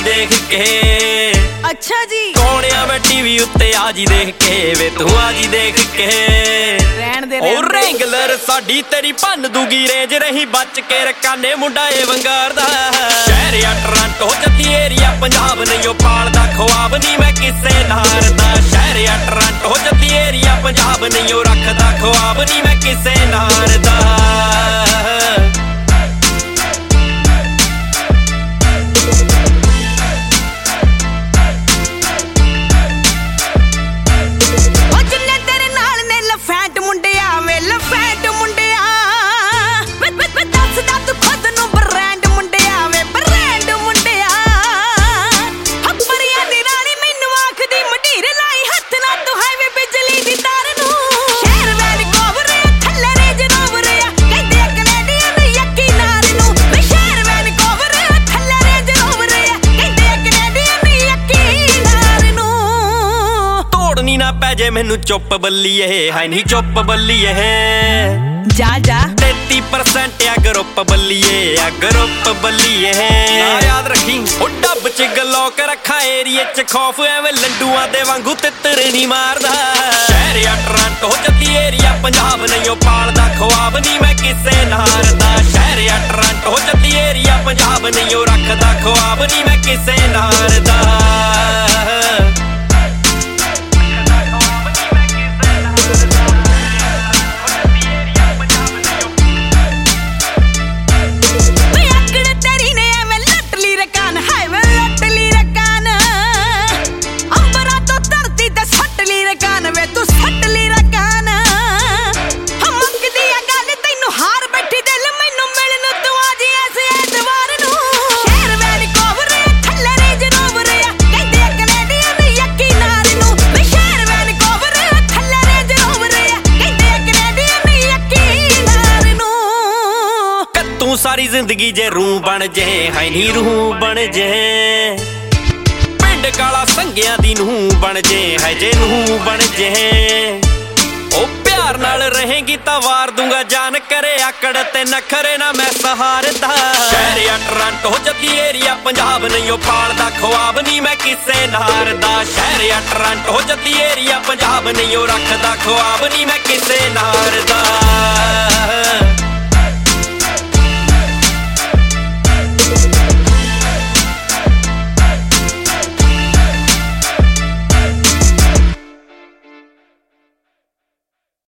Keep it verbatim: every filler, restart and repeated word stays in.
देख के। अच्छा जी कौन आ वे टीवी उत्ते आ जी देख के वे तू आ जी देख के। रहन दे और रेंगलर साडी तेरी भन दूगी रेंज रही बच के रकाने मुंडा ए वंगार दा। शहर आ टोरंटो जद्दी एरिया पंजाब नहीं ओ पालदा ख्वाब नहीं मैं किसे नार दा। शहर आ टोरंटो जद्दी एरिया पंजाब नहीं ओ रखदा ख्वाब नहीं मैं किसे नार दा। जे मैनू चुप बल्लीए है नहीं चुप बल्लीए जा जा तेती परसेंट आ ग्रुप बल्लीए आ ग्रुप बल्लीए याद रखी ओ डब च गलौक रखा एरिए च खौफ एवें लंडुआ दे वांगू तितर नहीं मारदा। शहर आ टोरंटो जद्दी एरिया पंजाब नहीं ओ पालदा ख्वाब नहीं मैं किसे नार दा। शहर आ टोरंटो जद्दी एरिया पंजाब नहीं ओ रखदा ख्वाब नहीं मैं किसे नार दा। सारी जिंदगी जे रूह बन जे है नी रूह बन जे। पिंड काला संगिया दी नूह बन जे है जे नूह बन जे। ओ प्यार नाल रहेगी तां वार दूंगा जान करे आकड़ ते नखरे ना मैं सहारदा। शहर आ टोरंटो जद्दी एरिया पंजाब नहीं ओ पालदा ख्वाब नहीं मैं किसे नारदा। शहर आ टोरंटो जद्दी एरिया पंजाब नहीं ओ रखदा ख्वाब नहीं मैं किसे नारदा।